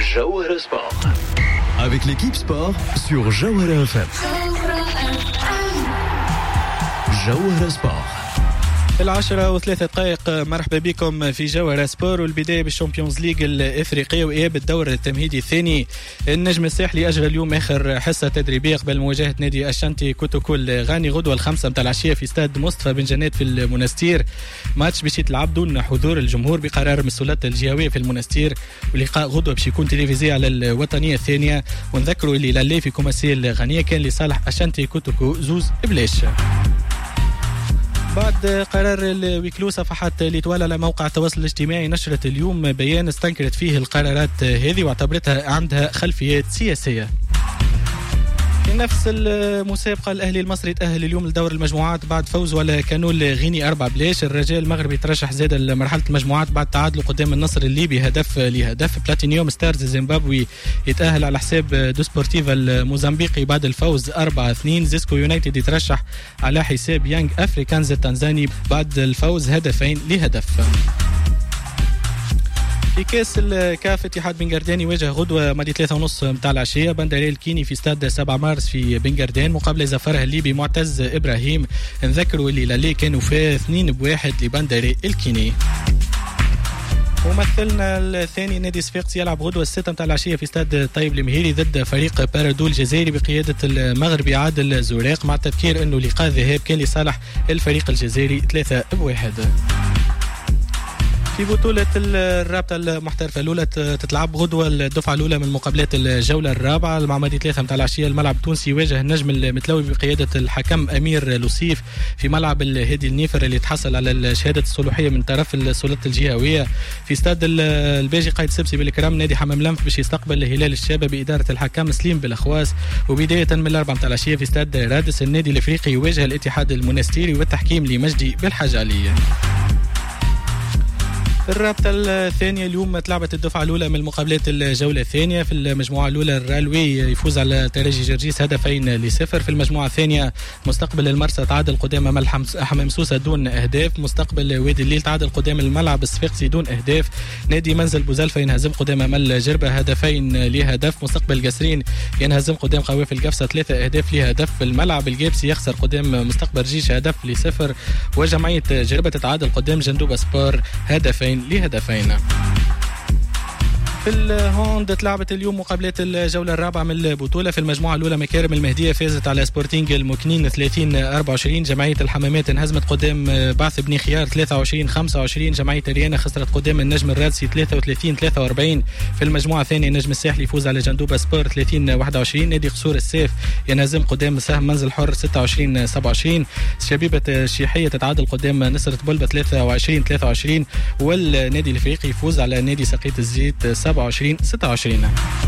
Jawahara Sport. Avec l'équipe sport sur Jawahara FM. Jawahara Sport. 10:03 مرحبا بكم في جوهرة سبور، والبداية بالشامبيونز ليج الإفريقية وإياب الدور التمهيدي الثاني. النجم الساحلي أجرى اليوم آخر حصة تدريبية قبل مواجهة نادي أشانتي كوتوكول غاني غدوة 5 متاع العشية في استاد مصطفى بن جنات في المنستير. ماتش باش يتلعب دون حضور الجمهور بقرار من السلطات الجهوية في المنستير، ولقاء غدوة باش يكون تلفزيوني على الوطنية الثانية. ونذكروا اللي لالي في كوماسي الغانية كان لصالح أشانتي كوتوكو زوز بلاش. بعد قرار الويكلو، صفحات اللي توالى على موقع التواصل الاجتماعي نشرت اليوم بيان استنكرت فيه القرارات هذه واعتبرتها عندها خلفيات سياسية. في نفس المسابقة الأهلي المصري تأهل اليوم لدور المجموعات بعد فوزه على كانول غيني 4-0. الرجال المغربي ترشح زاد لمرحلة المجموعات بعد تعادله قدام النصر الليبي هدف لهدف. بلاتينيوم ستارز الزيمبابوي يتأهل على حساب دو سبورتيفا الموزمبيقي بعد الفوز 4-2. زيسكو يونايتد يترشح على حساب يانغ أفريكانز التنزاني بعد الفوز 2-0. في كاس الكاف اتحاد بنغردان يواجه غدوة ماضي 3:30 متاع العشية بندري الكيني في استاد 7 مارس في بنغردان مقابل زفرها الليبي معتز إبراهيم. نذكروا اللي لالي كانوا فيه 2-1 لبندري الكيني. ممثلنا الثاني نادي صفاقسي يلعب غدوة 6 متاع العشية في استاد طيب المهيري ضد فريق بارادو الجزائري بقيادة المغربي عادل زوراق، مع التذكير انه لقاء ذهاب كان لصالح الفريق الجزائري 3-1. في بطولة الرابطة المحترفة الأولى تتلعب غدوة الدفعة الأولى من مقابلات الجولة الرابعة مع ماضي 3 متاع العشية. الملعب التونسي يواجه النجم المتلوي بقيادة الحكم أمير لوسيف في ملعب الهادي النيفر اللي تحصل على شهادة الصلاحية من طرف السلطة الجهوية. في استاد الباجي قايد سبسي بالكرام نادي حمام لمف باش يستقبل الهلال الشابة بإدارة الحكم سليم بالأخواس. وبداية من 4 متاع العشية في استاد رادس النادي الإفريقي يواجه الاتحاد المنستيري والتحكيم لمجدي بالحجالي. الرابطة الثانية اليوم تلعبت الدفعة الأولى من مقابلات الجولة الثانية. في المجموعة الأولى الرالوي يفوز على ترجي جرجيس 2-0. في المجموعة الثانية مستقبل المرسى تعادل قدام مل حمام سوسة دون أهداف. مستقبل وادي الليل تعادل قدام الملعب الصفاقسي دون أهداف. نادي منزل بوزلفة ينهزم قدام مل جربة 2-0. مستقبل قسرين ينهزم قدام قوافل القفصة 3-0. الملعب الجابسي يخسر قدام مستقبل جيش 1-0. وجمعية جربة تتعادل قدام جندوبة سبور 2-2. في الهوند تلعبت اليوم مقابلات الجولة الرابعة من البطولة. في المجموعة الأولى مكارم المهدية فازت على سبورتينج المكنين 30-24. جمعية الحمامات انهزمت قدام بعث بني خيار 23-25. جمعية ريانا خسرت قدام النجم الرادسي 33-43. في المجموعة الثانية النجم الساحلي يفوز على جندوبة سبور 30-21. نادي قصور السيف ينهزم قدام سهم منزل حر 26-27. شبيبة الشيحية تتعادل قدام نصرة بلبة 23-23. والنادي الافريقي يفوز على نادي سقيت الزيت 27-26.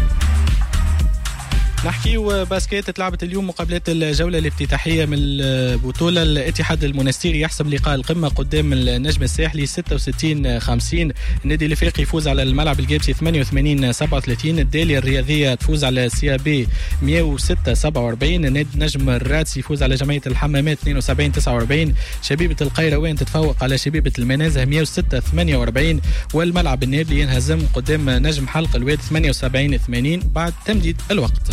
نحكيو باسكيت. تلعبت اليوم مقابلات الجولة الافتتاحية من البطولة. الاتحاد المنستيري يحسم لقاء القمة قدام النجم الساحلي 66-50. النادي الافريقي يفوز على الملعب الجابسي 88-37. الدالية الرياضية تفوز على سيابي 106-47. نادي نجم الرادس يفوز على جمعية الحمامات 72-49. شبيبة القيروان تتفوق على شبيبة المنازه 106-48. والملعب النابلي ينهزم قدام نجم حلق الواد 78-80 بعد تمديد الوقت.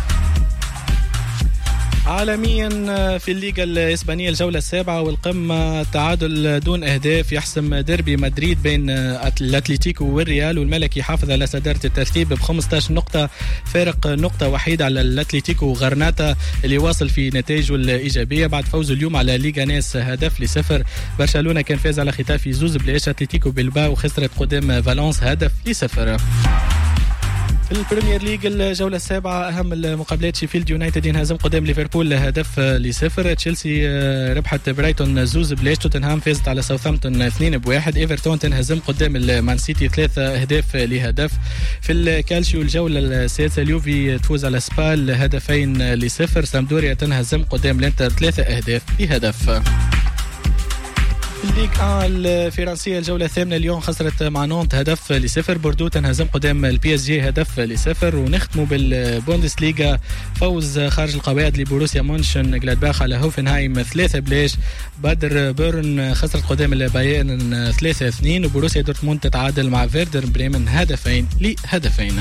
عالميا في الليغا الإسبانية الجولة السابعة والقمة تعادل دون أهداف يحسم ديربي مدريد بين الأتليتيكو والريال، والملكي حافظ على صدارة الترتيب ب15 نقطة، فارق نقطة وحيدة على الأتليتيكو غرناطة اللي واصل في نتائجه الإيجابية بعد فوزه اليوم على ليغانيس 1-0. برشلونة كان فاز على ختافي 2-0. أتليتيكو بلباو خسرت قدام فالنس 1-0. في البريمير ليج الجولة السابعة أهم المقابلات شيفيلد يونايتد ينهزم قدام ليفربول 1-0. تشيلسي ربحت برايتون 2-0. توتنهام فازت على ساوثهامبتون 2-1. إيفرتون تنهزم قدام المان سيتي 3-0. في الكالشيو الجولة السادسة اليوفي تفوز على سبال 2-0. سامدوريا تنهزم قدام لينتر 3-0. الليغ 1 الفرنسية الجولة الثامنة اليوم خسرت مع نونت هدف لصفر. بوردو تنهزم قدام البي اس جي هدف لصفر. ونختموا بالبوندسليغا فوز خارج القواعد لبوروسيا مونشن جلادباخ على هوفنهايم 3-0. بادر بيرن خسرت قدام البايرن 3-2. وبوروسيا دورتموند تتعادل مع فيردر بريمن 2-2.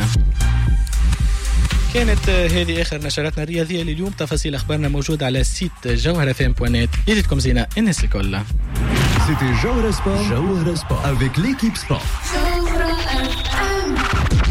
كانت هذه آخر نشراتنا الرياضية لليوم. تفاصيل أخبارنا موجودة على السيت jawharafm.net. ليلتكم زينة الناس الكل. C'était Jawhara Sport avec l'équipe sport.